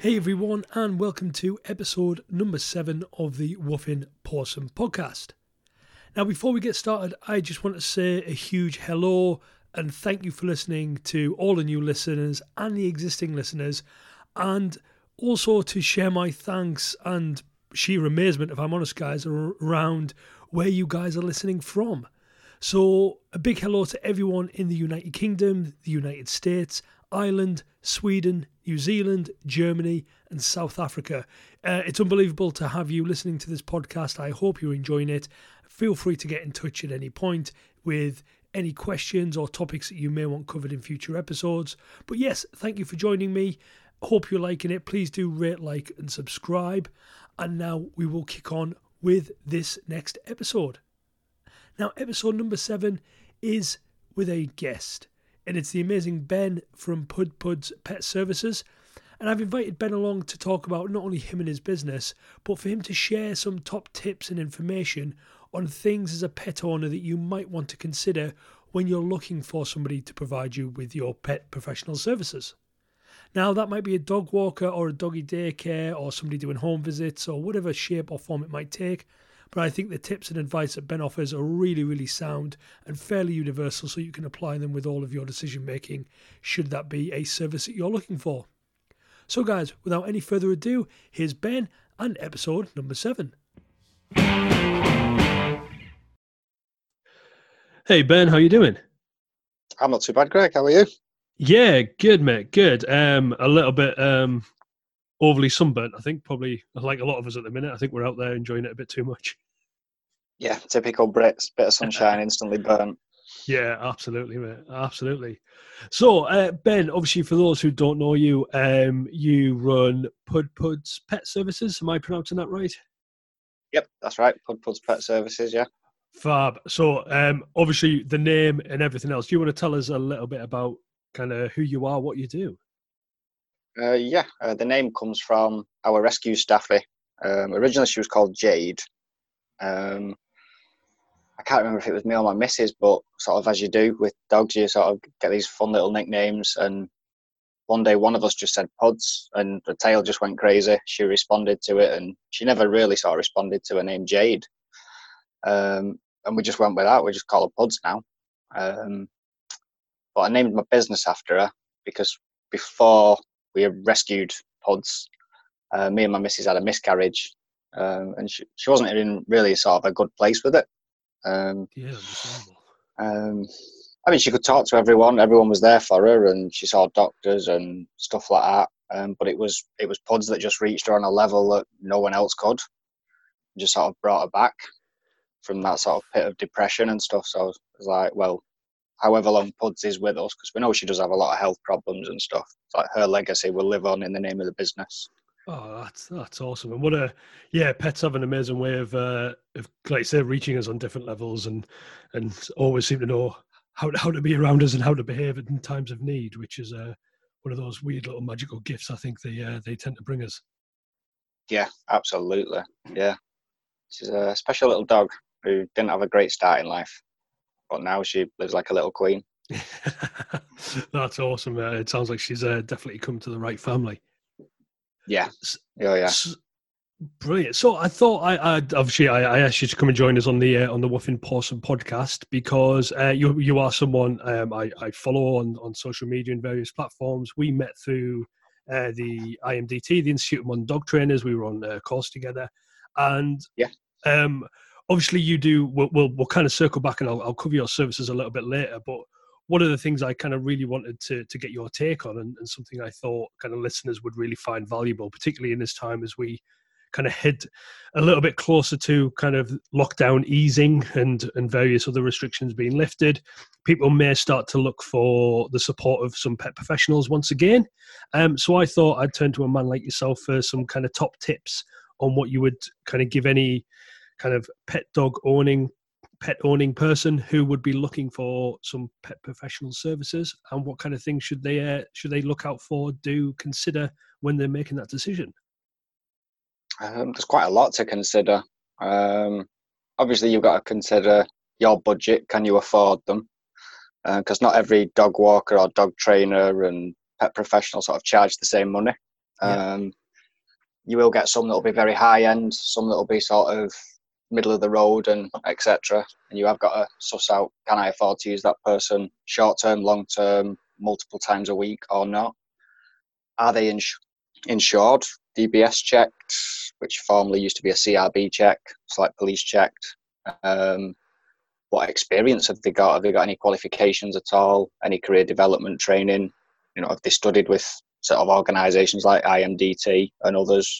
Hey everyone, and welcome to episode number 7 of the Woofing Pawsome podcast. Now, before we get started, I just want to say a huge hello and thank you for listening to all the new listeners and the existing listeners, and also to share my thanks and sheer amazement, if I'm honest, guys, around where you guys are listening from. So, a big hello to everyone in the United Kingdom, the United States, Ireland, Sweden, New Zealand, Germany and South Africa. It's unbelievable to have you listening to this podcast. I hope you're enjoying it. Feel free to get in touch at any point with any questions or topics that you may want covered in future episodes. But yes, thank you for joining me. Hope you're liking it. Please do rate, like and subscribe. And now we will kick on with this next episode. Now, episode number 7 is with a guest, and it's the amazing Ben from Pud's Pet Services. And I've invited Ben along to talk about not only him and his business, but for him to share some top tips and information on things as a pet owner that you might want to consider when you're looking for somebody to provide you with your pet professional services. Now, that might be a dog walker or a doggy daycare or somebody doing home visits or whatever shape or form it might take. But I think the tips and advice that Ben offers are really, really sound and fairly universal, so you can apply them with all of your decision making, should that be a service that you're looking for. So guys, without any further ado, here's Ben and episode number 7. Hey Ben, how you doing? I'm not too bad, Greg. How are you? Yeah, good mate, good. A little bit overly sunburnt, I think, probably like a lot of us at the minute. I think we're out there enjoying it a bit too much. Yeah, typical Brits, bit of sunshine, instantly burnt. Yeah, absolutely, mate. Absolutely. So, Ben, obviously, for those who don't know you, you run Pud's Pet Services. Am I pronouncing that right? Yep, that's right. Pud's Pet Services, yeah. Fab. So, obviously, the name and everything else. Do you want to tell us a little bit about kind of who you are, what you do? The name comes from our rescue staffy. Originally, she was called Jade. I can't remember if it was me or my missus, but sort of as you do with dogs, you sort of get these fun little nicknames. And one day, one of us just said Puds, and the tail just went crazy. She responded to it, and she never really sort of responded to her name Jade. And we just went with that. We just call her Puds now. But I named my business after her because before we rescued Puds, me and my missus had a miscarriage, and she wasn't in really sort of a good place with it. I mean, she could talk to everyone. Everyone was there for her, and she saw doctors and stuff like that. But it was Puds that just reached her on a level that no one else could. Just sort of brought her back from that sort of pit of depression and stuff. So I was like, well, however long Puds is with us, because we know she does have a lot of health problems and stuff. It's like her legacy will live on in the name of the business. Oh, that's awesome! And pets have an amazing way of like I say, reaching us on different levels, and always seem to know how to be around us and how to behave in times of need, which is one of those weird little magical gifts I think they tend to bring us. Yeah, absolutely. Yeah, she's a special little dog who didn't have a great start in life, but now she lives like a little queen. That's awesome. It sounds like she's definitely come to the right family. Yeah. Oh, yeah. Brilliant. So I thought I asked you to come and join us on the Woofing Pawsome podcast because you are someone I follow on social media and various platforms. We met through the IMDT, the Institute of Modern Dog Trainers. We were on a course together, and obviously you do. We'll kind of circle back, and I'll cover your services a little bit later, but. One of the things I kind of really wanted to get your take on and something I thought kind of listeners would really find valuable, particularly in this time as we kind of head a little bit closer to kind of lockdown easing and various other restrictions being lifted. People may start to look for the support of some pet professionals once again. So I thought I'd turn to a man like yourself for some kind of top tips on what you would kind of give any kind of pet owning person who would be looking for some pet professional services, and what kind of things should they look out for, consider when they're making that decision? There's quite a lot to consider. Obviously, you've got to consider your budget. Can you afford them? Because not every dog walker or dog trainer and pet professional sort of charge the same money. You will get some that will be very high end, some that will be sort of middle of the road and etc. And you have got to suss out, can I afford to use that person short term, long term, multiple times a week or not? Are they insured, DBS checked, which formerly used to be a CRB check, it's like police checked? What experience have they got? Have they got any qualifications at all? Any career development training? You know, have they studied with sort of organisations like IMDT and others?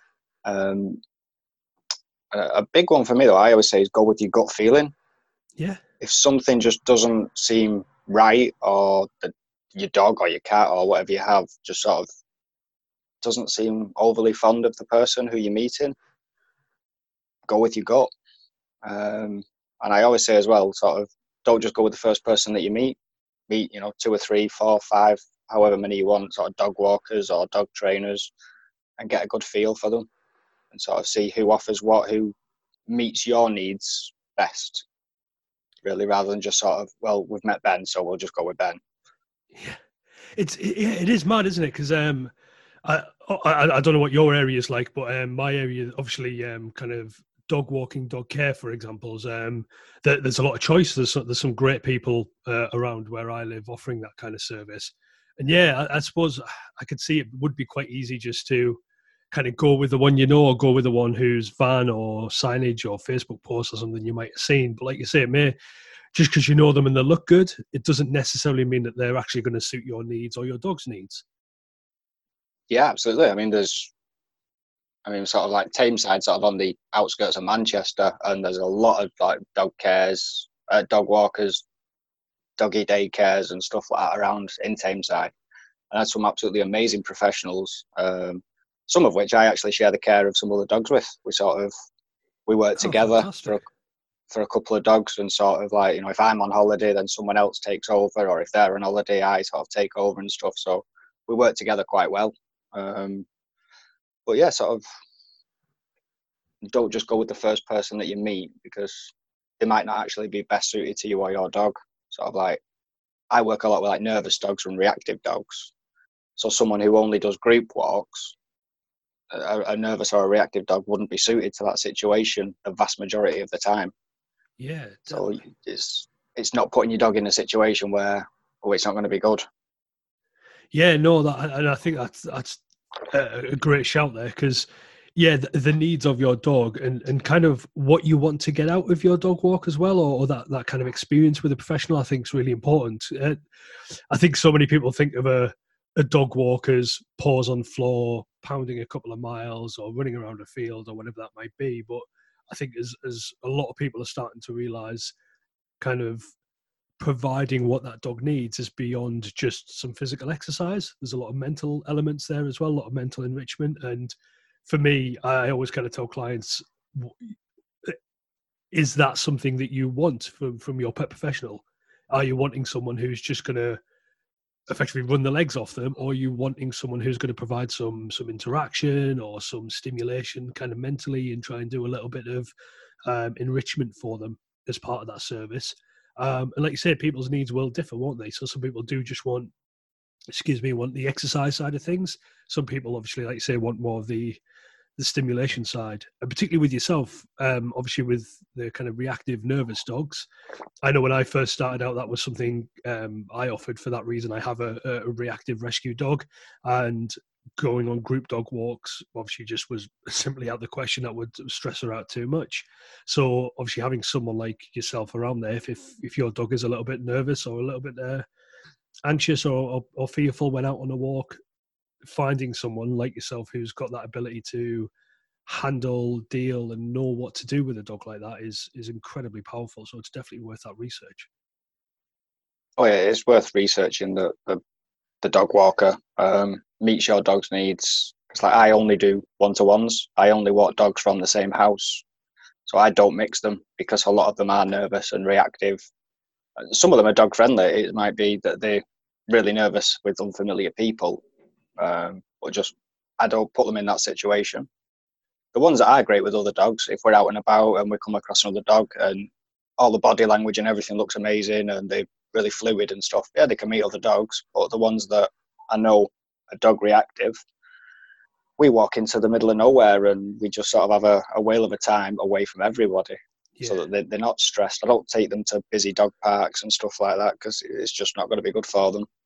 A big one for me, though, I always say, is go with your gut feeling. Yeah. If something just doesn't seem right, or your dog or your cat or whatever you have just sort of doesn't seem overly fond of the person who you're meeting, go with your gut. And I always say as well, sort of, don't just go with the first person that you meet. Meet, 2 or 3, 4, 5, however many you want, sort of dog walkers or dog trainers, and get a good feel for them, and sort of see who offers what, who meets your needs best, really, rather than just sort of, well, we've met Ben, so we'll just go with Ben. Yeah, it is mad, isn't it? Because I don't know what your area is like, but my area, obviously, kind of dog walking, dog care, for example, there's a lot of choice. There's some great people around where I live offering that kind of service. And yeah, I suppose I could see it would be quite easy just to kind of go with the one or go with the one whose van or signage or Facebook post or something you might have seen. But like you say, it may, just because you know them and they look good, it doesn't necessarily mean that they're actually going to suit your needs or your dog's needs. Yeah, absolutely. I mean, sort of like Tameside, sort of on the outskirts of Manchester, and there's a lot of like dog cares, dog walkers, doggy day cares and stuff like that around in Tameside. And that's some absolutely amazing professionals, some of which I actually share the care of some other dogs with. We work together for a couple of dogs, and sort of like, if I'm on holiday, then someone else takes over, or if they're on holiday, I sort of take over and stuff. So we work together quite well. But yeah, sort of don't just go with the first person that you meet, because they might not actually be best suited to you or your dog. Sort of like, I work a lot with like nervous dogs and reactive dogs. So someone who only does group walks, a nervous or a reactive dog wouldn't be suited to that situation the vast majority of the time. Yeah. Definitely. So it's not putting your dog in a situation where, it's not going to be good. Yeah, no, and I think that's a great shout there, because yeah, the needs of your dog and kind of what you want to get out of your dog walk as well, or that kind of experience with a professional, I think is really important. I think so many people think of a dog walk as paws on floor, pounding a couple of miles or running around a field or whatever that might be. But I think as a lot of people are starting to realize, kind of providing what that dog needs is beyond just some physical exercise. There's a lot of mental elements there as well, a lot of mental enrichment. And for me, I always kind of tell clients, is that something that you want from your pet professional? Are you wanting someone who's just going to effectively run the legs off them, or are you wanting someone who's going to provide some interaction or some stimulation kind of mentally, and try and do a little bit of enrichment for them as part of that service? And like you said, people's needs will differ, won't they? So some people do just want the exercise side of things. Some people, obviously, like you say, want more of the stimulation side, and particularly with yourself, obviously with the kind of reactive nervous dogs. I know when I first started out, that was something I offered for that reason. I have a reactive rescue dog, and going on group dog walks obviously just was simply out of the question. That would stress her out too much. So obviously having someone like yourself around there, if your dog is a little bit nervous or a little bit anxious or fearful when out on a walk, finding someone like yourself who's got that ability to handle, deal, and know what to do with a dog like that is incredibly powerful. So it's definitely worth that research. Oh yeah, it's worth researching the dog walker. Meets your dog's needs. It's like, I only do one-to-ones. I only walk dogs from the same house, so I don't mix them, because a lot of them are nervous and reactive. Some of them are dog friendly. It might be that they're really nervous with unfamiliar people, but just, I don't put them in that situation. The ones that are great with other dogs, if we're out and about and we come across another dog and all the body language and everything looks amazing and they're really fluid and stuff, yeah, they can meet other dogs. But the ones that I know are dog reactive, we walk into the middle of nowhere and we just sort of have a whale of a time away from everybody, so that they're not stressed. I don't take them to busy dog parks and stuff like that because it's just not going to be good for them.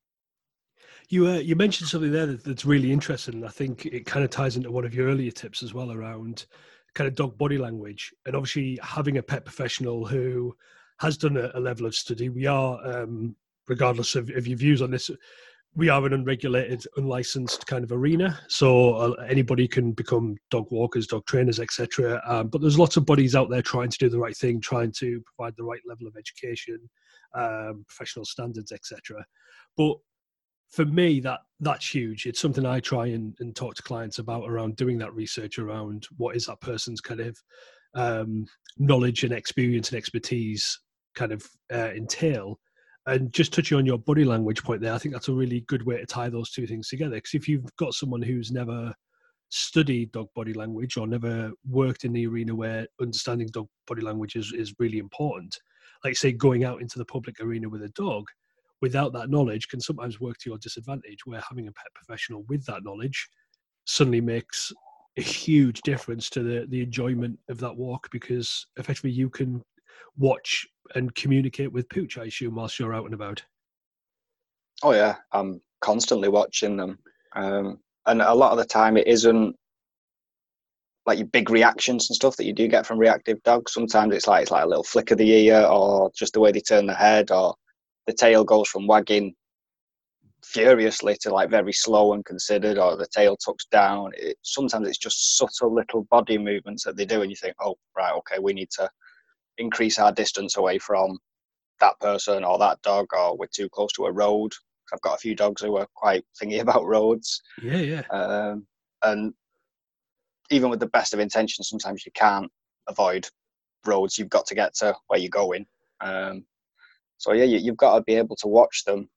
You mentioned something there that's really interesting, and I think it kind of ties into one of your earlier tips as well around kind of dog body language, and obviously having a pet professional who has done a level of study. We are, regardless of your views on this, we are an unregulated, unlicensed kind of arena, so anybody can become dog walkers, dog trainers, etc. But there's lots of bodies out there trying to do the right thing, trying to provide the right level of education, professional standards, etc. But for me, that's huge. It's something I try and talk to clients about around doing that research around what is that person's kind of knowledge and experience and expertise kind of entail. And just touching on your body language point there, I think that's a really good way to tie those two things together. Because if you've got someone who's never studied dog body language or never worked in the arena where understanding dog body language is really important, like say going out into the public arena with a dog, without that knowledge can sometimes work to your disadvantage, where having a pet professional with that knowledge suddenly makes a huge difference to the enjoyment of that walk, because effectively you can watch and communicate with Pooch, I assume, whilst you're out and about. Oh yeah, I'm constantly watching them. And a lot of the time it isn't like your big reactions and stuff that you do get from reactive dogs. Sometimes it's like a little flick of the ear, or just the way they turn their head, or the tail goes from wagging furiously to like very slow and considered, or the tail tucks down. Sometimes it's just subtle little body movements that they do, and you think, oh right, okay, we need to increase our distance away from that person or that dog, or we're too close to a road. I've got a few dogs who are quite thingy about roads. Yeah. And even with the best of intentions, sometimes you can't avoid roads. You've got to get to where you're going. So yeah, you've got to be able to watch them.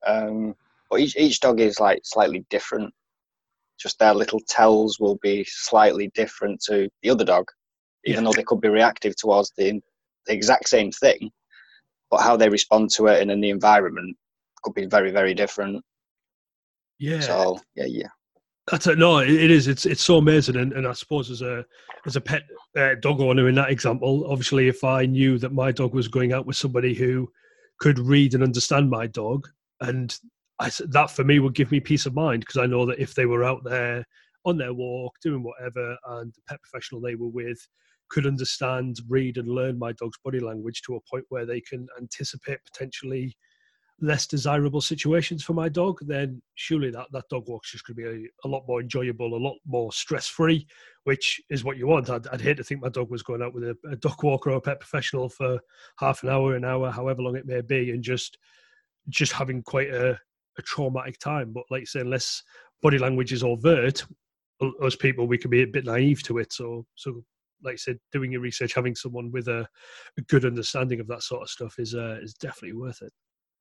But each dog is like slightly different. Just their little tells will be slightly different to the other dog, even though they could be reactive towards the exact same thing. But how they respond to it and in the environment could be very, very different. Yeah. So yeah. That's it. No, it is. It's so amazing, and I suppose as a pet dog owner in that example, obviously, if I knew that my dog was going out with somebody who could read and understand my dog, and that for me would give me peace of mind, because I know that if they were out there on their walk doing whatever, and the pet professional they were with could understand, read, and learn my dog's body language to a point where they can anticipate potentially less desirable situations for my dog, then surely that dog walk's just going to be a lot more enjoyable, a lot more stress-free, which is what you want. I'd hate to think my dog was going out with a dog walker or a pet professional for half an hour, however long it may be, and just having quite a traumatic time. But like you say, unless body language is overt, us people, we can be a bit naive to it. So like I said, doing your research, having someone with a good understanding of that sort of stuff is definitely worth it.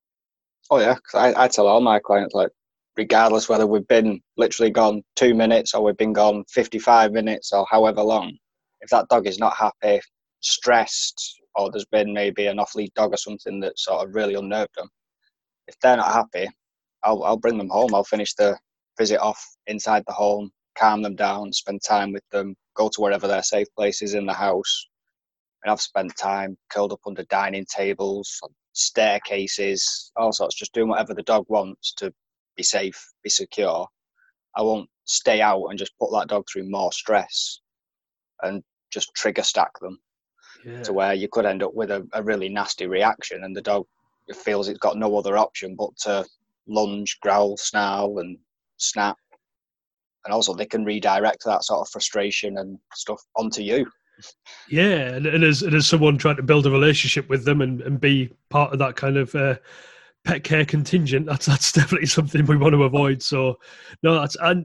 Oh yeah, cause I tell all my clients, like, regardless whether we've been literally gone 2 minutes or we've been gone 55 minutes or however long, if that dog is not happy, stressed, or there's been maybe an off-lead dog or something that sort of really unnerved them, if they're not happy, I'll bring them home. I'll finish the visit off inside the home, calm them down, spend time with them, go to wherever their safe place is in the house. And I've spent time curled up under dining tables, staircases, all sorts, just doing whatever the dog wants to be safe, be secure. I won't stay out and just put that dog through more stress and just trigger stack them to where you could end up with a really nasty reaction, and the dog feels it's got no other option but to lunge, growl, snarl and snap. And also they can redirect that sort of frustration and stuff onto you. Yeah, and as someone trying to build a relationship with them and be part of that kind of pet care contingent, that's definitely something we want to avoid. So no,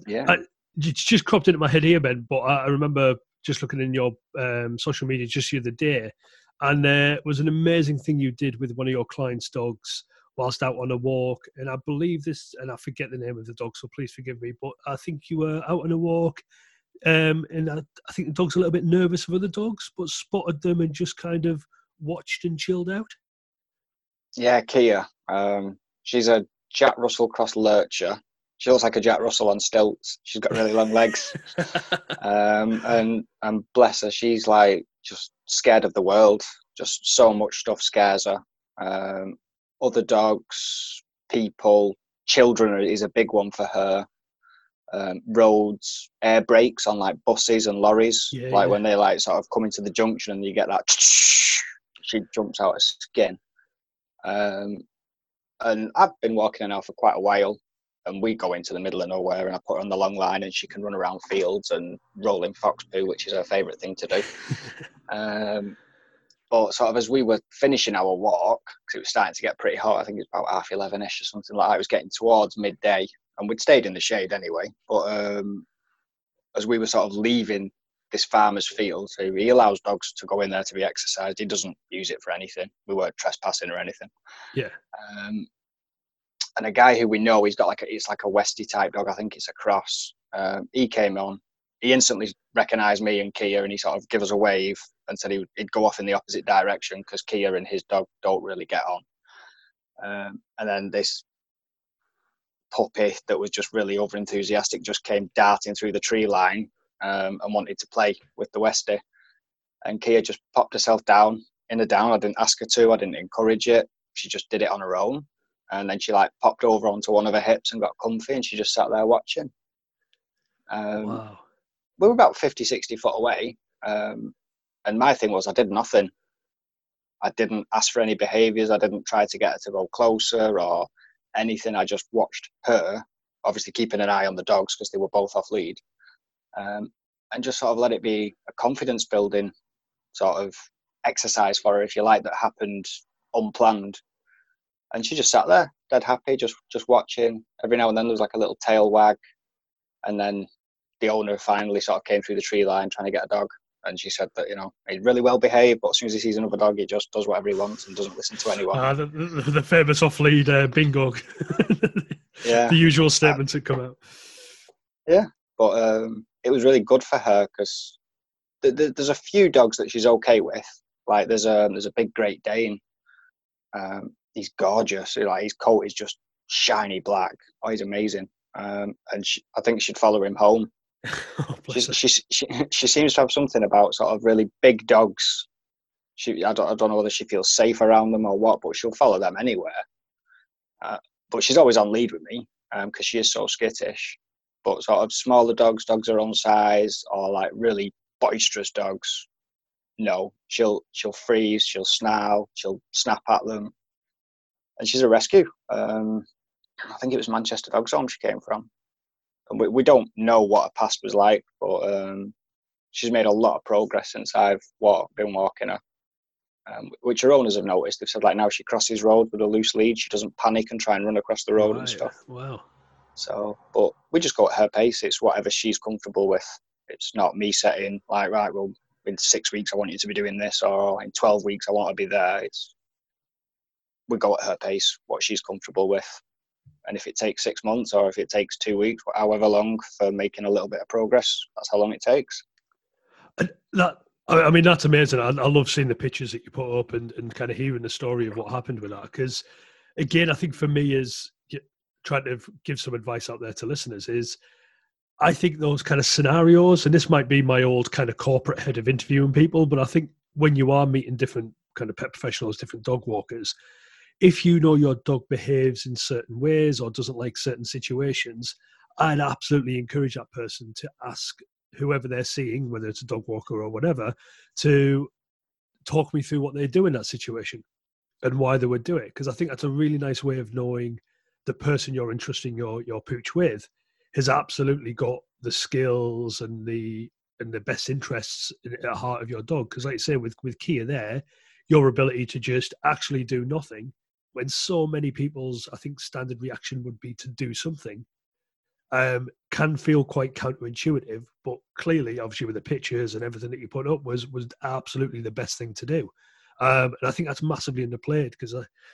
it's just cropped into my head here, Ben. But I remember just looking in your social media just the other day, and there was an amazing thing you did with one of your clients' dogs whilst out on a walk. And I believe this, and I forget the name of the dog, so please forgive me. But I think you were out on a walk. And I think the dog's a little bit nervous of other dogs, but spotted them and just kind of watched and chilled out. Yeah, Kia. She's a Jack Russell Cross Lurcher. She looks like a Jack Russell on stilts. She's got really long legs. And bless her, she's like just scared of the world. Just so much stuff scares her. Other dogs, people, children is a big one for her. Roads, air brakes on like buses and lorries, when they like sort of come into the junction and you get that, she jumps out of skin. And I've been walking her now for quite a while, and we go into the middle of nowhere and I put her on the long line and she can run around fields and roll in fox poo, which is her favourite thing to do. But sort of as we were finishing our walk, because it was starting to get pretty hot, I think it was about 11:30ish or something like that, it was getting towards midday, and we'd stayed in the shade anyway. But as we were sort of leaving this farmer's field, so he allows dogs to go in there to be exercised. He doesn't use it for anything. We weren't trespassing or anything. Yeah. And a guy who we know, he's got it's like a Westie type dog. I think it's a cross. He came on. He instantly recognised me and Kia, and he sort of gave us a wave and said he'd go off in the opposite direction because Kia and his dog don't really get on. And then this puppy that was just really over enthusiastic just came darting through the tree line and wanted to play with the Westie. And Kia just popped herself down in a down. I didn't ask her to. I didn't encourage it. She just did it on her own. And then she like popped over onto one of her hips and got comfy, and she just sat there watching. Wow. We were about 50, 60 foot away. And my thing was I did nothing. I didn't ask for any behaviours. I didn't try to get her to go closer or anything. I just watched her, obviously keeping an eye on the dogs because they were both off lead, and just sort of let it be a confidence building sort of exercise for her, if you like, that happened unplanned. And she just sat there, dead happy, just watching. Every now and then there was like a little tail wag, and then the owner finally sort of came through the tree line trying to get a dog. And she said that, he's really well behaved, but as soon as he sees another dog, he just does whatever he wants and doesn't listen to anyone. The famous off-lead bingo. Yeah. The usual statements that come out. Yeah, but it was really good for her because there's a few dogs that she's okay with. Like there's a big Great Dane. He's gorgeous. Like his coat is just shiny black. Oh, he's amazing. And I think she'd follow him home. Oh, she seems to have something about sort of really big dogs. I don't know whether she feels safe around them or what, but she'll follow them anywhere. But she's always on lead with me because she is so skittish. But sort of smaller dogs her own size, or like really boisterous dogs, no, she'll freeze, she'll snarl, she'll snap at them, and she's a rescue. I think it was Manchester Dog Zone she came from. And we don't know what her past was like, but she's made a lot of progress since I've been walking her, which her owners have noticed. They've said, like, now she crosses road with a loose lead, she doesn't panic and try and run across the road and stuff. Wow. So, but we just go at her pace. It's whatever she's comfortable with. It's not me setting, like, right, well, in 6 weeks I want you to be doing this, or in 12 weeks I want to be there. We go at her pace, what she's comfortable with. And if it takes 6 months or if it takes 2 weeks, however long for making a little bit of progress, that's how long it takes. And that's amazing. I love seeing the pictures that you put up and kind of hearing the story of what happened with that. Because, again, I think for me is trying to give some advice out there to listeners is I think those kind of scenarios, and this might be my old kind of corporate head of interviewing people, but I think when you are meeting different kind of pet professionals, different dog walkers, if you know your dog behaves in certain ways or doesn't like certain situations, I'd absolutely encourage that person to ask whoever they're seeing, whether it's a dog walker or whatever, to talk me through what they do in that situation and why they would do it. Because I think that's a really nice way of knowing the person you're entrusting your pooch with has absolutely got the skills and the best interests at the heart of your dog. Because like you say, with Kia there, your ability to just actually do nothing, when so many people's, I think, standard reaction would be to do something, can feel quite counterintuitive. But clearly, obviously, with the pictures and everything that you put up was absolutely the best thing to do. And I think that's massively underplayed because,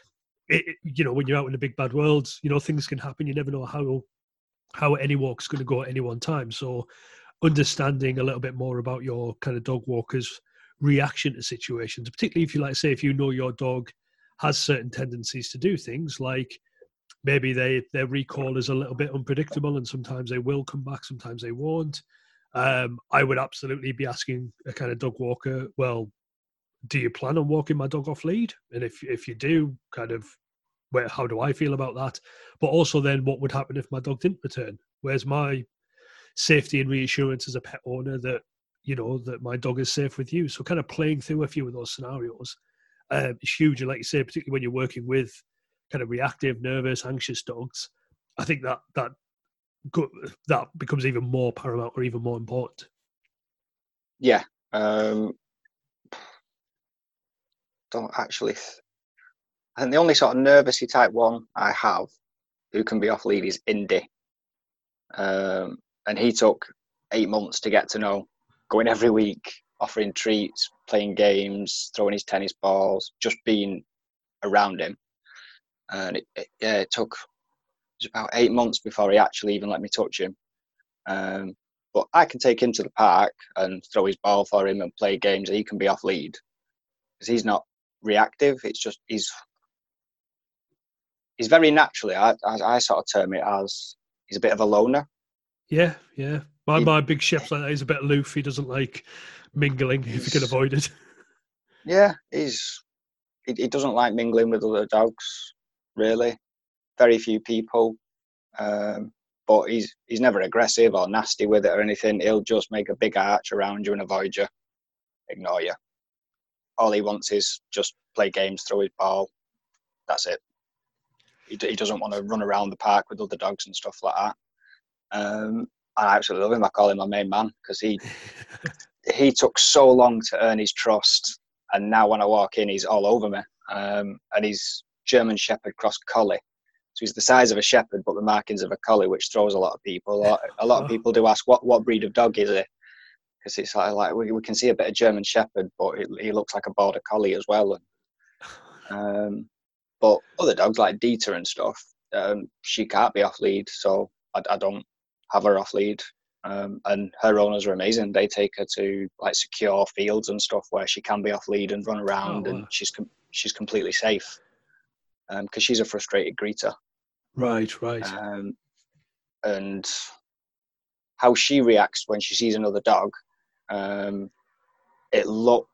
when you're out in the big bad world, things can happen. You never know how any walk's going to go at any one time. So understanding a little bit more about your kind of dog walker's reaction to situations, particularly if you if you know your dog has certain tendencies to do things like maybe their recall is a little bit unpredictable, and sometimes they will come back, sometimes they won't. I would absolutely be asking a kind of dog walker, well, do you plan on walking my dog off lead? And if you do, kind of, how do I feel about that? But also then, what would happen if my dog didn't return? Where's my safety and reassurance as a pet owner that, that my dog is safe with you? So kind of playing through a few of those scenarios is huge. And like you say, particularly when you're working with kind of reactive, nervous, anxious dogs, I think that becomes even more paramount or even more important. Yeah. Don't actually. I think the only sort of nervousy type one I have who can be off lead is Indy. And he took 8 months to get to know, going every week, offering treats, playing games, throwing his tennis balls, just being around him. And it took about 8 months before he actually even let me touch him. But I can take him to the park and throw his ball for him and play games. He can be off lead because he's not reactive. It's just he's very naturally. I sort of term it as he's a bit of a loner. Yeah. My big chef's like that. He's a bit aloof. He doesn't like mingling if he can avoid it. Yeah, he doesn't like mingling with other dogs, really. Very few people. But he's never aggressive or nasty with it or anything. He'll just make a big arch around you and avoid you, ignore you. All he wants is just play games, throw his ball. That's it. He doesn't want to run around the park with other dogs and stuff like that. I absolutely love him. I call him my main man because he took so long to earn his trust, and now when I walk in, he's all over me. And he's German Shepherd cross collie. So he's the size of a shepherd, but the markings of a collie, which throws a lot of people. A lot of people do ask, what breed of dog is it? Because it's like we can see a bit of German Shepherd, but he looks like a border collie as well. But other dogs like Dieter and stuff, she can't be off lead, so I don't have her off lead. And her owners are amazing. They take her to like secure fields and stuff where she can be off lead and run around, and she's completely safe. Because she's a frustrated greeter. Right. And how she reacts when she sees another dog, it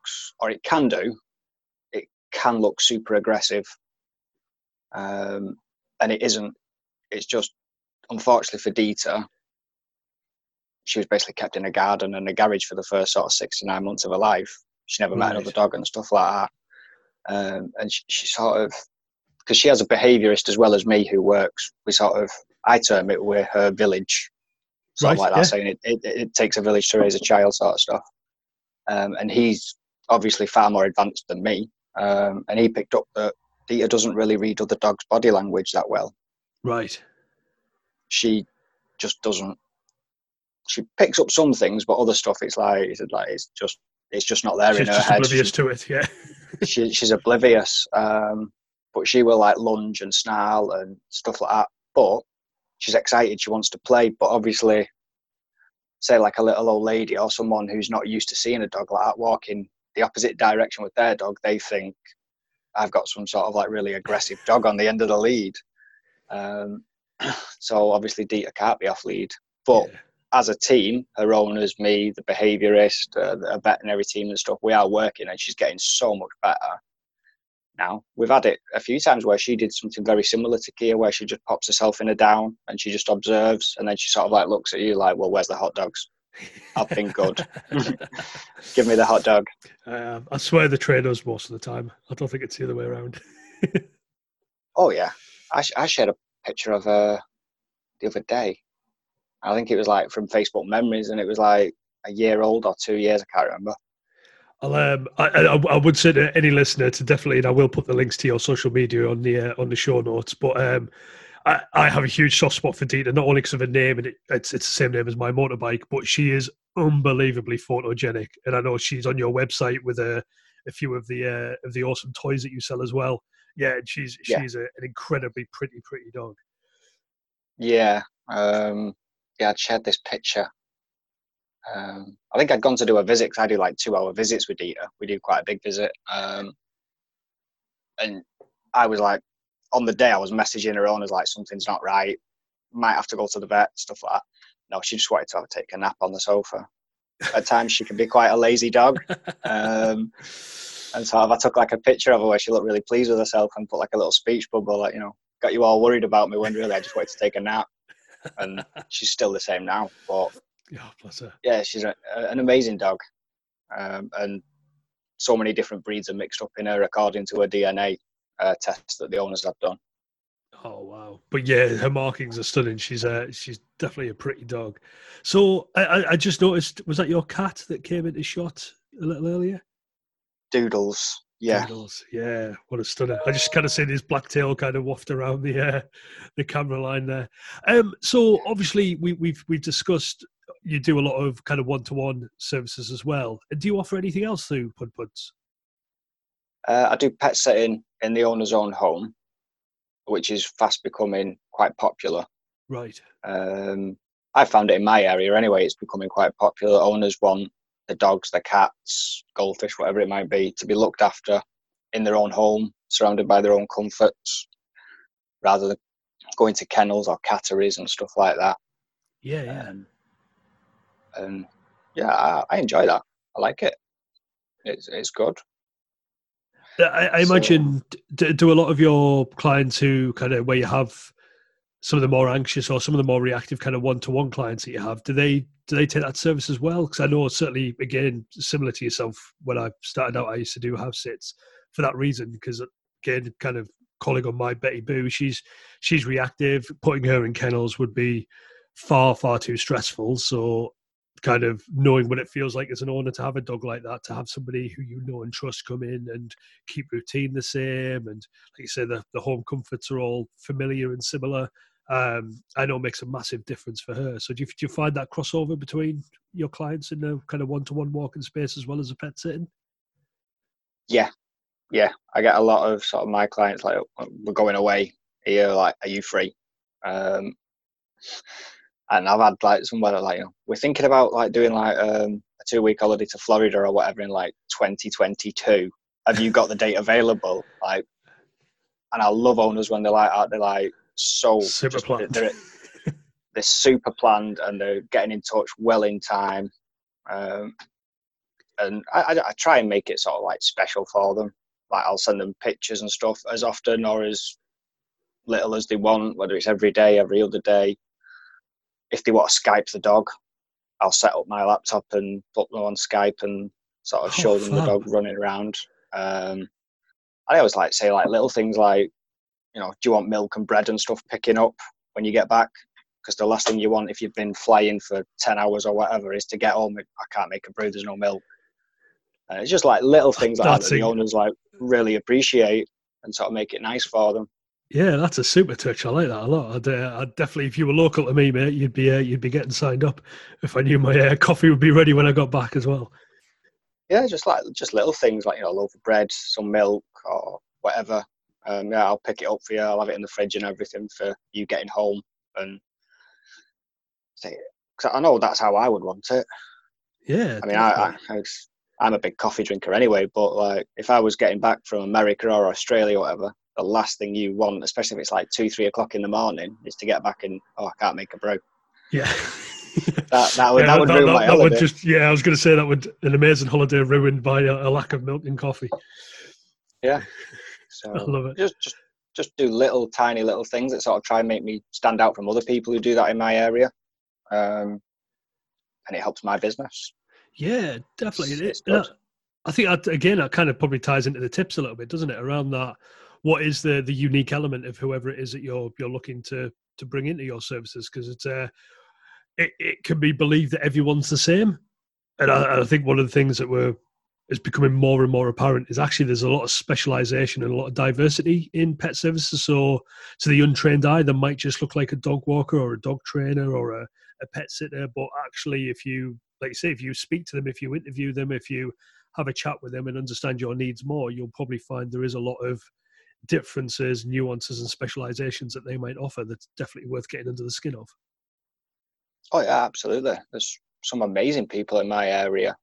can look super aggressive. And it isn't. It's just, unfortunately for Dieter, she was basically kept in a garden and a garage for the first sort of 6 to 9 months of her life. She never met another dog and stuff like that. And she sort of, because she has a behaviourist as well as me who works, I term it, we're her village, sort of like that, saying it takes a village to raise a child sort of stuff. And he's obviously far more advanced than me, and he picked up that Dieter doesn't really read other dogs' body language that well. Right. She just doesn't. She picks up some things, but other stuff, it's just not there in her head. She's oblivious to it, yeah. She's oblivious. But she will like lunge and snarl and stuff like that. But she's excited. She wants to play. But obviously, say like a little old lady or someone who's not used to seeing a dog like that walking the opposite direction with their dog, they think I've got some sort of like really aggressive dog on the end of the lead. So obviously Dieter can't be off lead. But as a team, her owners, me, the behaviourist, a veterinary team and stuff, we are working, and she's getting so much better. Now, we've had it a few times where she did something very similar to Kia, where she just pops herself in a down and she just observes, and then she sort of like looks at you like, well, where's the hot dogs? I've been good. Give me the hot dog. I swear the trainers most of the time. I don't think it's the other way around. Oh, yeah. I shared a picture of her the other day. I think it was like from Facebook Memories, and it was like a year old or 2 years, I can't remember. I would say to any listener to definitely, and I will put the links to your social media on the show notes. But I have a huge soft spot for Dieter, not only because of her name, and it's the same name as my motorbike, but she is unbelievably photogenic, and I know she's on your website with a few of the awesome toys that you sell as well. Yeah, and she's an incredibly pretty dog. Yeah, I'd shared this picture. I think I'd gone to do a visit because I do like 2-hour visits with Dieter. We do quite a big visit. And I was like, on the day I was messaging her owners like something's not right, might have to go to the vet, stuff like that. No, she just wanted to take a nap on the sofa. At times she can be quite a lazy dog. And I took like a picture of her where she looked really pleased with herself and put like a little speech bubble, like, got you all worried about me when really I just wanted to take a nap. And she's still the same now. But bless her. Yeah, she's an amazing dog. And so many different breeds are mixed up in her according to a DNA test that the owners have done. Oh wow! But yeah, her markings are stunning. She's definitely a pretty dog. So I just noticed, was that your cat that came into shot a little earlier? Doodles, yeah. Doodles, yeah. What a stunner! I just kind of seen his black tail kind of waft around the camera line there. So obviously we've discussed you do a lot of kind of one-to-one services as well. Do you offer anything else through Pud Puds? I do pet sitting in the owner's own home, which is fast becoming quite popular. Right. I found it in my area anyway. It's becoming quite popular. Owners want the dogs, the cats, goldfish, whatever it might be, to be looked after in their own home, surrounded by their own comforts, rather than going to kennels or catteries and stuff like that. Yeah. And yeah, I enjoy that. I like it. It's good. I imagine, do a lot of your clients who kind of, where you have some of the more anxious or some of the more reactive kind of one-to-one clients that you have, do they take that service as well? Because I know certainly, again, similar to yourself, when I started out, I used to do house sits for that reason, because again, kind of calling on my Betty Boo, she's reactive. Putting her in kennels would be far too stressful. So kind of knowing what it feels like as an owner to have a dog like that, to have somebody who you know and trust come in and keep routine the same, and like you say, the home comforts are all familiar and similar. I know it makes a massive difference for her. So do you find that crossover between your clients in the kind of one-to-one walking space as well as a pet sitting? Yeah. I get a lot of sort of my clients like, we're going away here, like, are you free? And I've had like somewhere like, we're thinking about like doing like a 2-week holiday to Florida or whatever in like 2022. Have you got the date available? Like, and I love owners when they're like that. They're like Super planned. They're super planned and they're getting in touch well in time. And I try and make it sort of like special for them. Like, I'll send them pictures and stuff as often or as little as they want, whether it's every day, every other day. If they want to Skype the dog, I'll set up my laptop and put them on Skype and sort of show them the dog running around. I always like say like little things like, do you want milk and bread and stuff picking up when you get back? Because the last thing you want if you've been flying for 10 hours or whatever is to get home, I can't make a brew, there's no milk. It's just like little things like that the owners like really appreciate and sort of make it nice for them. Yeah, that's a super touch. I like that a lot. I'd definitely, if you were local to me, mate, you'd be getting signed up if I knew my coffee would be ready when I got back as well. Yeah, just little things like, a loaf of bread, some milk or whatever. I'll pick it up for you. I'll have it in the fridge and everything for you getting home. And cause I know that's how I would want it. Yeah, I mean, I'm a big coffee drinker anyway, but like if I was getting back from America or Australia or whatever, the last thing you want, especially if it's like 2-3 o'clock in the morning, is to get back and I can't make a brew. Yeah. that would ruin my holiday. I was going to say that would an amazing holiday ruined by a lack of milk and coffee. Yeah. So I love it. Just do tiny little things that sort of try and make me stand out from other people who do that in my area. And it helps my business. Yeah, definitely. It's good. I think that kind of probably ties into the tips a little bit, doesn't it? Around that, what is the unique element of whoever it is that you're looking to bring into your services? Because it can be believed that everyone's the same, and I think one of the things that is becoming more and more apparent is actually there's a lot of specialization and a lot of diversity in pet services. So to the untrained eye, they might just look like a dog walker or a dog trainer or a pet sitter, but actually, if you, like you say, if you speak to them, if you interview them, if you have a chat with them and understand your needs more, you'll probably find there is a lot of differences, nuances, and specializations that they might offer that's definitely worth getting under the skin of. Oh yeah, absolutely. There's some amazing people in my area.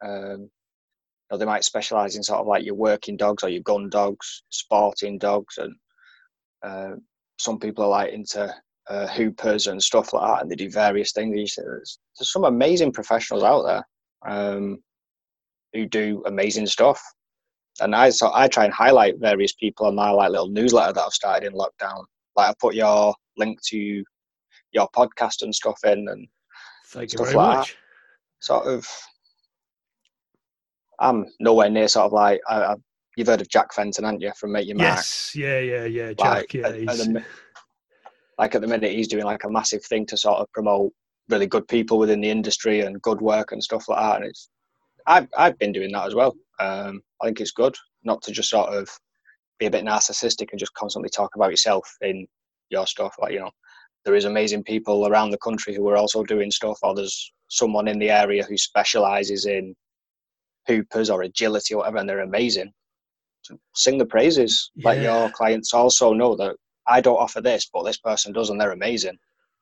They might specialize in sort of like your working dogs or your gun dogs, sporting dogs, and Some people are like into hoopers and stuff like that, and they do various things. There's some amazing professionals out there who do amazing stuff. And I try and highlight various people on my like little newsletter that I've started in lockdown. Like I put your link to your podcast and stuff in, and thank you stuff very like much. that. Sort of, I'm nowhere near sort of like you've heard of Jack Fenton, haven't you, from Make Your Mark? Yes, yeah, Like, Jack. Yeah, at the minute, he's doing like a massive thing to sort of promote really good people within the industry and good work and stuff like that. And I've been doing that as well. I think it's good not to just sort of be a bit narcissistic and just constantly talk about yourself in your stuff. Like, there is amazing people around the country who are also doing stuff, or there's someone in the area who specialises in hoopers or agility or whatever, and they're amazing. So sing the praises. yeah. Let your clients also know that I don't offer this, but this person does, and they're amazing.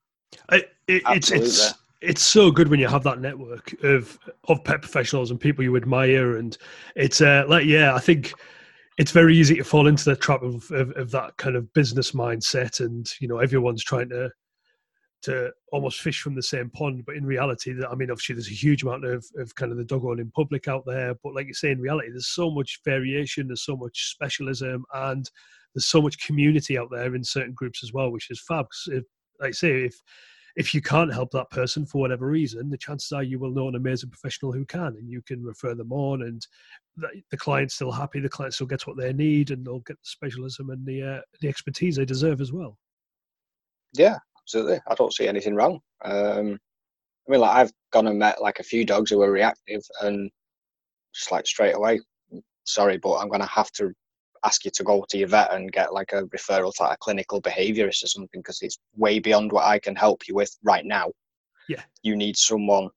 It's so good when you have that network of pet professionals and people you admire, and it's I think it's very easy to fall into the trap of that kind of business mindset, and everyone's trying to almost fish from the same pond. But in reality, I mean, obviously there's a huge amount of kind of the dog owning public out there, but like you say, in reality there's so much variation, there's so much specialism, and there's so much community out there in certain groups as well, which is fab. Like I say, if you can't help that person for whatever reason, the chances are you will know an amazing professional who can, and you can refer them on, and the client's still happy, the client still gets what they need, and they'll get the specialism and the expertise they deserve as well. Yeah, absolutely. I don't see anything wrong. I mean, like I've gone and met like a few dogs who were reactive, and just like straight away, sorry, but I'm going to have to ask you to go to your vet and get like a referral to like a clinical behaviourist or something, because it's way beyond what I can help you with right now. Yeah, you need someone,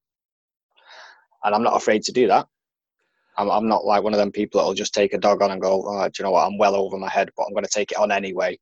and I'm not afraid to do that. I'm not like one of them people that'll just take a dog on and go, oh, do you know what, I'm well over my head, but I'm going to take it on anyway.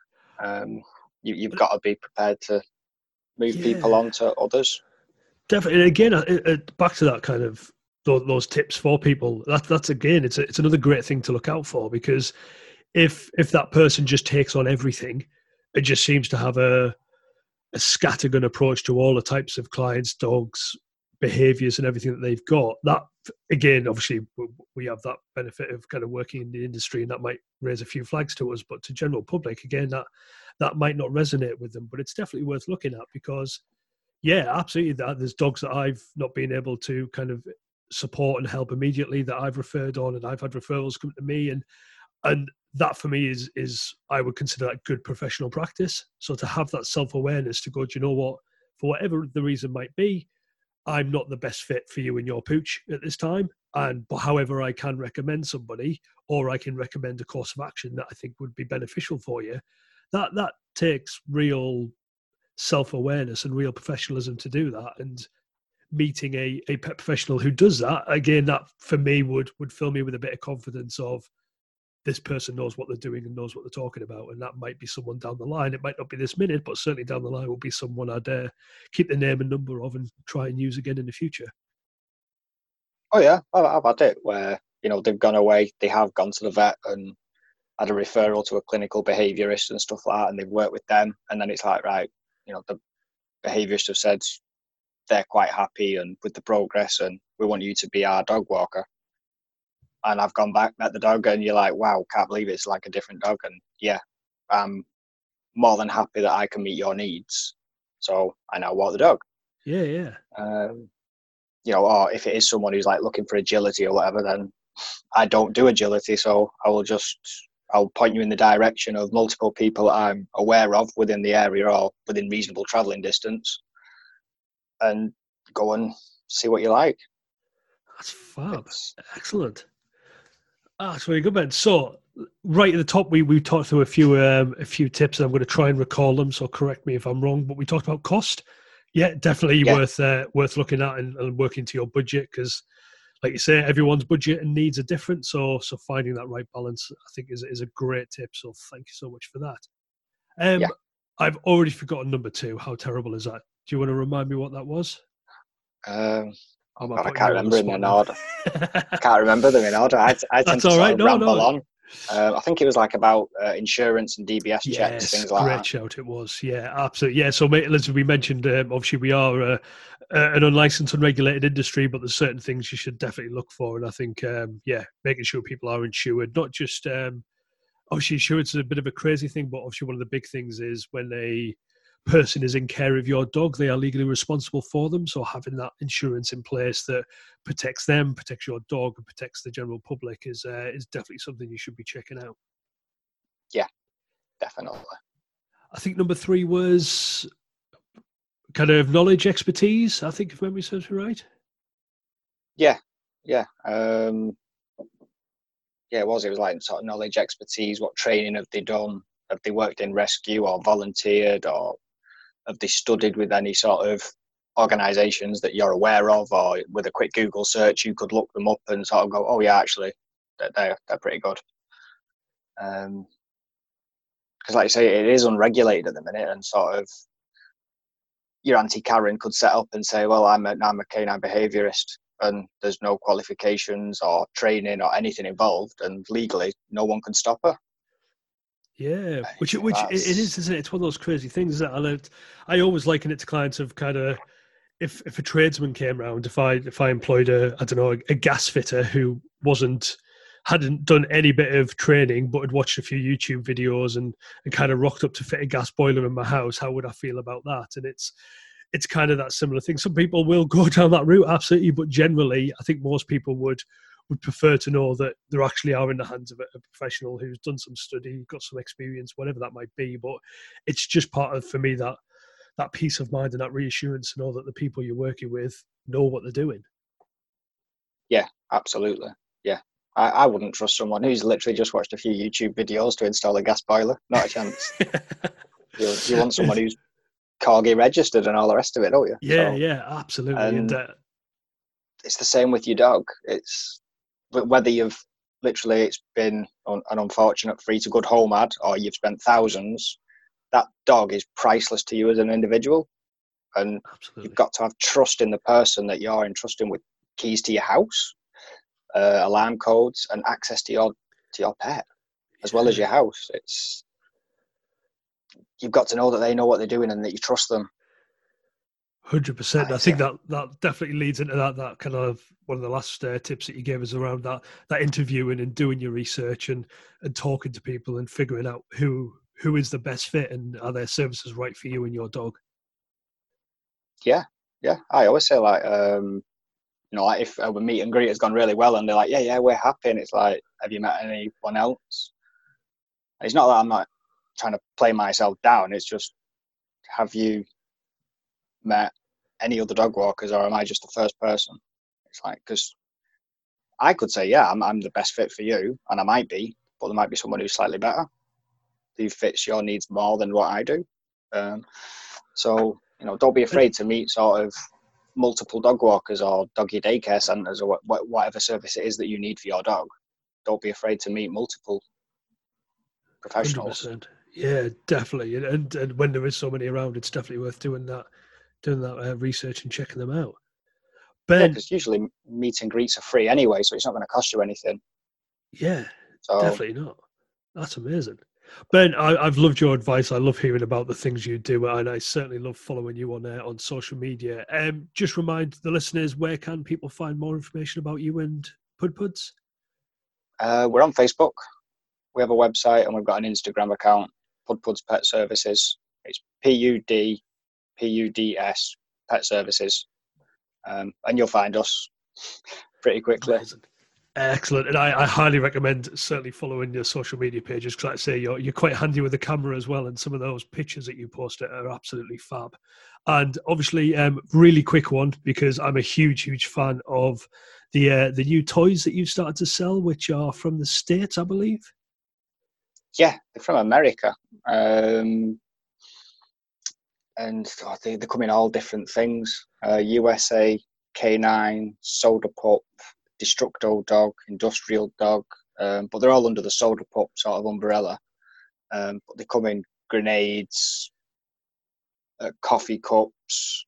You've got to be prepared to move people on to others. Definitely. And again, back to that kind of those tips for people. That's again, it's another great thing to look out for, because if that person just takes on everything, it just seems to have a scattergun approach to all the types of clients, dogs, behaviors, and everything that they've got. That again, obviously, we have that benefit of kind of working in the industry, and that might raise a few flags to us. But to general public, again, that might not resonate with them. But it's definitely worth looking at, because yeah, absolutely. There's dogs that I've not been able to kind of support and help immediately that I've referred on, and I've had referrals come to me, and that for me is I would consider that good professional practice. So to have that self-awareness to go, do you know what, for whatever the reason might be, I'm not the best fit for you and your pooch at this time, but however I can recommend somebody, or I can recommend a course of action that I think would be beneficial for you. That takes real self-awareness and real professionalism to do that, and meeting a pet professional who does that, again, that for me would fill me with a bit of confidence of this person knows what they're doing and knows what they're talking about. And that might be someone down the line. It might not be this minute, but certainly down the line will be someone I'd keep the name and number of and try and use again in the future. Oh yeah, I've had it where they've gone away, they have gone to the vet and had a referral to a clinical behaviourist and stuff like that, and they've worked with them, and then it's like, right, the behaviourist have said they're quite happy and with the progress, and we want you to be our dog walker. And I've gone back, met the dog, and you're like, wow, can't believe it's like a different dog. And yeah, I'm more than happy that I can meet your needs. So I now walk the dog. Yeah. Or if it is someone who's like looking for agility or whatever, then I don't do agility. So I'll point you in the direction of multiple people I'm aware of within the area or within reasonable travelling distance, and go and see what you like. That's fab. Excellent. That's very good, man. So right at the top, we talked through a few tips, and I'm going to try and recall them, so correct me if I'm wrong, but we talked about cost. Yeah, definitely worth looking at and working to your budget, because like you say, everyone's budget and needs are different. So finding that right balance, I think, is a great tip. So thank you so much for that. I've already forgotten number 2. How terrible is that? Do you want to remind me what that was? I can't remember them in order. I can't remember them in order. I tend to ramble on. I think it was like about insurance and DBS checks, Yes, things like great that. shout it was. Yeah, absolutely. Yeah, so as we mentioned, obviously we are an unlicensed, unregulated industry, but there's certain things you should definitely look for. And I think, yeah, making sure people are insured, not just, obviously insurance is a bit of a crazy thing, but obviously one of the big things is when a person is in care of your dog, they are legally responsible for them. So having that insurance in place that protects them, protects your dog, and protects the general public is definitely something you should be checking out. Yeah, definitely. I think number 3 was kind of knowledge, expertise. I think if memory serves me right. Yeah, yeah. Yeah, it was. It was like sort of knowledge, expertise. What training have they done? Have they worked in rescue or volunteered, or have they studied with any sort of organisations that you're aware of? Or with a quick Google search, you could look them up and sort of go, "Oh yeah, actually, they're pretty good." Because, like you say, it is unregulated at the minute, and sort of your Auntie Karen could set up and say, "Well, I'm a canine behaviourist," and there's no qualifications or training or anything involved, and legally, no one can stop her. Yeah, which So it is, isn't it? It's one of those crazy things that I always liken it to clients of kind of if a tradesman came round, if I employed a I don't know a gas fitter who hadn't done any bit of training but had watched a few YouTube videos and kind of rocked up to fit a gas boiler in my house, how would I feel about that? And it's kind of that similar thing. Some people will go down that route, absolutely, but generally, I think most people would prefer to know that they actually are in the hands of a professional who's done some study, got some experience, whatever that might be. But it's just part of, for me, that peace of mind and that reassurance to know that the people you're working with know what they're doing. yeah, absolutely. Yeah. I wouldn't trust someone who's literally just watched a few YouTube videos to install a gas boiler. Not a chance. You want someone who's Corgi registered and all the rest of it, don't you? Yeah, So, yeah, absolutely. And and it's the same with your dog. It's whether you've literally it's been an unfortunate free to good home ad or you've spent thousands, that dog is priceless to you as an individual. And you've absolutely. got to have trust in the person that you're entrusting with keys to your house, alarm codes, and access to your pet as well as Yeah. your house. It's you've got to know that they know what they're doing and that you trust them. 100%. I think that definitely leads into that kind of one of the last tips that you gave us around that interviewing and doing your research and talking to people and figuring out who is the best fit and are their services right for you and your dog. Yeah, yeah. I always say like, like if a meet and greet has gone really well and they're like, yeah, we're happy, and it's like, have you met anyone else? And it's not that I'm not trying to play myself down. It's just, have you met any other dog walkers, or am I just the first person? It's like, because I could say, yeah, I'm the best fit for you, and I might be, but there might be someone who's slightly better, who fits your needs more than what I do. So, don't be afraid to meet sort of multiple dog walkers or doggy daycare centres or whatever service it is that you need for your dog. Don't be afraid to meet multiple professionals. 100%. Yeah, definitely. And when there is so many around, it's definitely worth doing that research and checking them out. Yeah, Ben, because usually meet and greets are free anyway, so it's not going to cost you anything. yeah, So, definitely not. That's amazing. Ben, I've loved your advice. I love hearing about the things you do, and I certainly love following you on social media. Just remind the listeners, where can people find more information about you and Pudpuds? we're on Facebook. We have a website and we've got an Instagram account, Pudpuds Pet Services. It's PUDPUDS Pet Services. And you'll find us pretty quickly. Amazing. Excellent, and I highly recommend certainly following your social media pages because, like I say, you're quite handy with the camera as well, and some of those pictures that you post are absolutely fab. And obviously, really quick one because I'm a huge fan of the new toys that you've started to sell, which are from the States, I believe. Yeah, they're from America. And they come in all different things. USA, Canine, Soda Pup, Destructo Dog, Industrial Dog, but they're all under the Soda Pup sort of umbrella. But they come in grenades, coffee cups,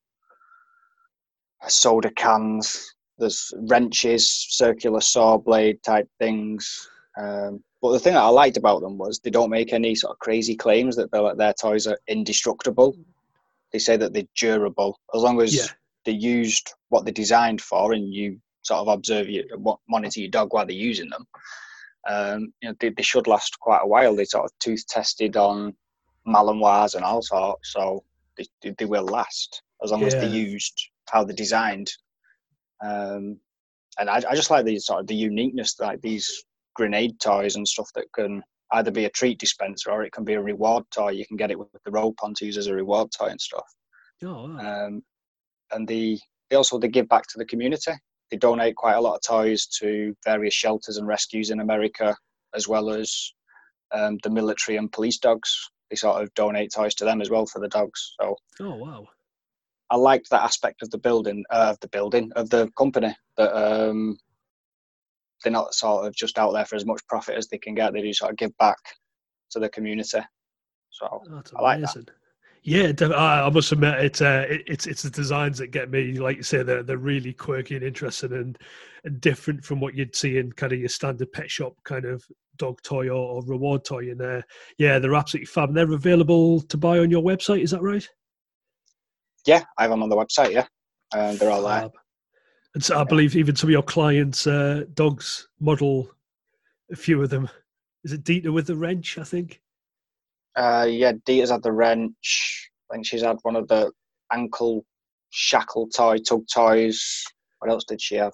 soda cans. There's wrenches, circular saw blade type things. But the thing that I liked about them was they don't make any sort of crazy claims that their toys are indestructible. They say that they're durable as long as they used what they're designed for, and you sort of monitor your dog while they're using them. They should last quite a while. They sort of tooth tested on Malinois and all sorts, so they will last as long as they're used how they're designed. And I just like the sort of the uniqueness, like these grenade toys and stuff that can either be a treat dispenser or it can be a reward toy. You can get it with the rope on to use as a reward toy and stuff. Oh, wow. And they give back to the community. They donate quite a lot of toys to various shelters and rescues in America, as well as the military and police dogs. They sort of donate toys to them as well for the dogs. So, oh wow, I liked that aspect of the company, that they're not sort of just out there for as much profit as they can get. They do sort of give back to the community. So I like that. Yeah, I must admit it's the designs that get me. Like you say, they're really quirky and interesting and different from what you'd see in kind of your standard pet shop kind of dog toy or reward toy. And they're absolutely fab. They're available to buy on your website. Is that right? Yeah, I have them on the website. Yeah, they're all there. And so I believe even some of your clients' dogs model a few of them. Is it Dita with the wrench, I think? Dita's had the wrench. I think she's had one of the ankle shackle tug toys. What else did she have?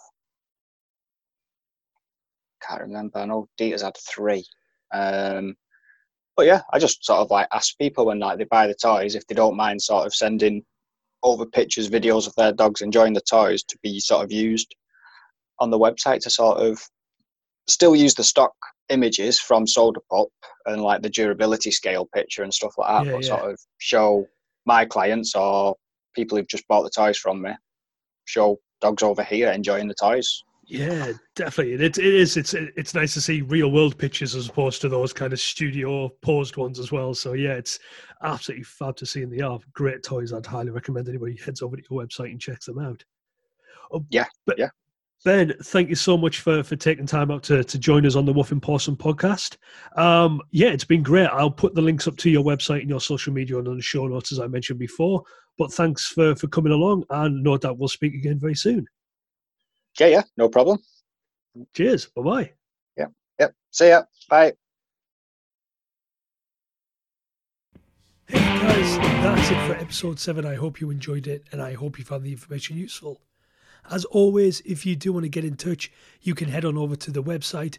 Can't remember. I know Dita's had 3. But yeah, I just sort of like ask people when like they buy the toys if they don't mind sort of sending over pictures, videos of their dogs enjoying the toys to be sort of used on the website to sort of still use the stock images from Soda Pop and like the durability scale picture and stuff like that, sort of show my clients or people who've just bought the toys from me, show dogs over here enjoying the toys. Yeah, definitely. It's nice to see real world pictures as opposed to those kind of studio posed ones as well. So yeah, it's absolutely fab to see, and they are great toys. I'd highly recommend anybody heads over to your website and checks them out. Ben, thank you so much for taking time out to join us on the Woofing Possum podcast. It's been great. I'll put the links up to your website and your social media and on the show notes, as I mentioned before. But thanks for coming along, and no doubt we'll speak again very soon. Yeah, no problem. Cheers. Bye-bye. Yep. See ya. Bye. Hey guys, that's it for episode 7. I hope you enjoyed it, and I hope you found the information useful. As always, if you do want to get in touch, you can head on over to the website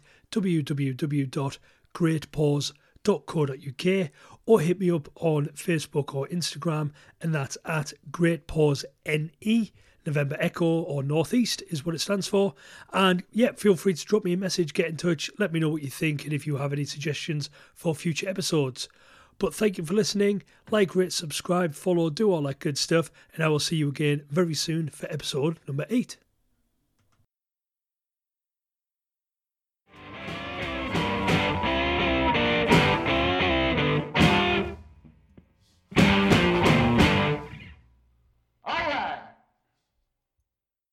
www.greatpaws.co.uk or hit me up on Facebook or Instagram, and that's at GreatPawsNE. November Echo or Northeast is what it stands for. And feel free to drop me a message, get in touch, let me know what you think, and if you have any suggestions for future episodes. But thank you for listening. Like, rate, subscribe, follow, do all that good stuff, and I will see you again very soon for episode number 8.